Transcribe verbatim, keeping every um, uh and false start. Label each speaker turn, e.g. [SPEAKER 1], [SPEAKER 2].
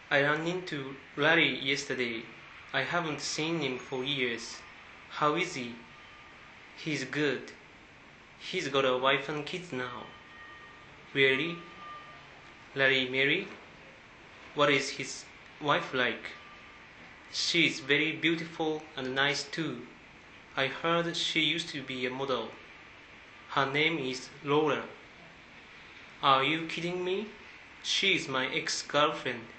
[SPEAKER 1] I ran into Larry yesterday. I haven't seen him for years. How is he? He's good. He's got a wife and kids now. Really? Larry married? What is his wife like? She's very beautiful and nice too. I heard she used to be a model. Her name is Laura. Are you kidding me? She's my ex-girlfriend.